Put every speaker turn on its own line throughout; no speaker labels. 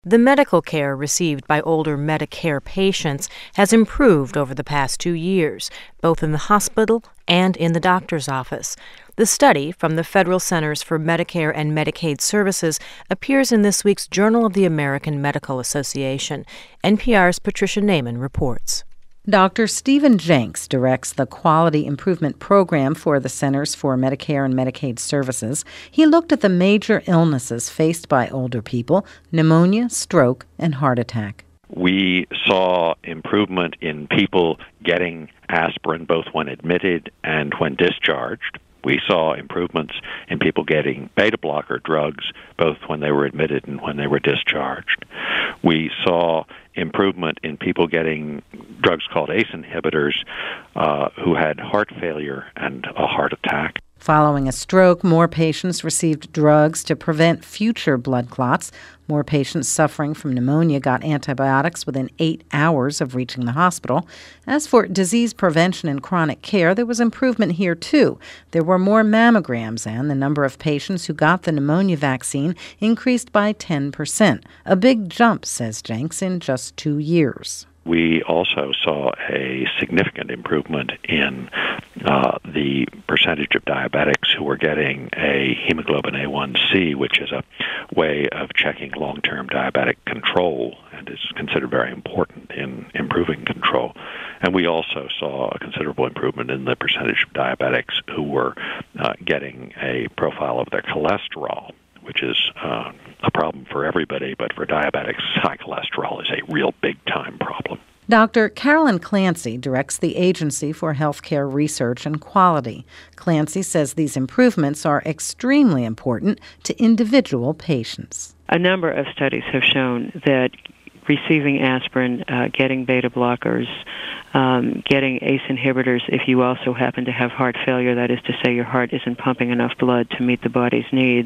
The medical care received by older Medicare patients has improved over the past 2 years, both in the hospital and in the doctor's office. The study from the Federal Centers for Medicare and Medicaid Services appears in this week's Journal of the American Medical Association. NPR's Patricia Neyman reports.
Dr. Stephen Jenks directs the Quality Improvement Program for the Centers for Medicare and Medicaid Services. He looked at the major illnesses faced by older people: pneumonia, stroke, and heart attack.
We saw improvement in people getting aspirin both when admitted and when discharged. We saw improvements in people getting beta blocker drugs both when they were admitted and when they were discharged. We saw improvement in people getting drugs called ACE inhibitors who had heart failure and a heart attack.
Following a stroke, more patients received drugs to prevent future blood clots. More patients suffering from pneumonia got antibiotics within 8 hours of reaching the hospital. As for disease prevention and chronic care, there was improvement here, too. There were more mammograms, and the number of patients who got the pneumonia vaccine increased by 10%. A big jump, says Jenks, in just 2 years.
We also saw a significant improvement in the percentage of diabetics who were getting a hemoglobin A1C, which is a way of checking long-term diabetic control and is considered very important in improving control. And we also saw a considerable improvement in the percentage of diabetics who were getting a profile of their cholesterol, which is a problem for everybody, but for diabetics, high cholesterol is a real big-time problem.
Dr. Carolyn Clancy directs the Agency for Healthcare Research and Quality. Clancy says these improvements are extremely important to individual patients.
A number of studies have shown that receiving aspirin, getting beta blockers, getting ACE inhibitors if you also happen to have heart failure, that is to say your heart isn't pumping enough blood to meet the body's needs,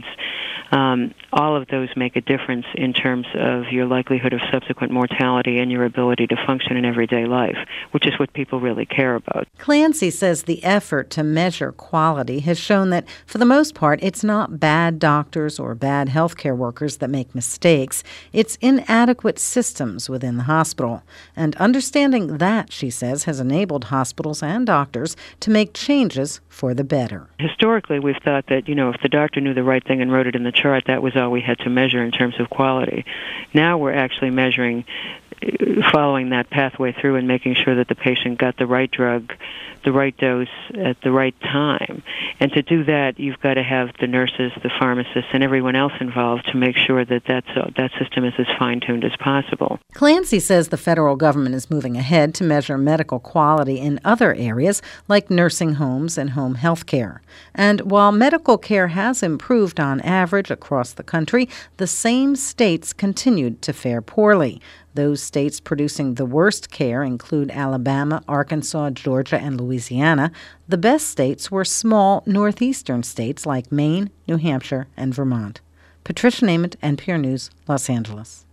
all of those make a difference in terms of your likelihood of subsequent mortality and your ability to function in everyday life, which is what people really care about.
Clancy says the effort to measure quality has shown that, for the most part, it's not bad doctors or bad healthcare workers that make mistakes. It's inadequate systems within the hospital. And understanding that, she says, has enabled hospitals and doctors to make changes for the better.
Historically, we've thought that, if the doctor knew the right thing and wrote it in the chart, that was all we had to measure in terms of quality. Now we're actually measuring, following that pathway through and making sure that the patient got the right drug, the right dose at the right time. And to do that, you've got to have the nurses, the pharmacists, and everyone else involved to make sure that that system is as fine-tuned as possible.
Clancy says the federal government is moving ahead to measure medical quality in other areas like nursing homes and home health care. And while medical care has improved on average across the country, the same states continued to fare poorly. Those states producing the worst care include Alabama, Arkansas, Georgia, and Louisiana. The best states were small northeastern states like Maine, New Hampshire, and Vermont. Patricia Neyman, NPR News, Los Angeles.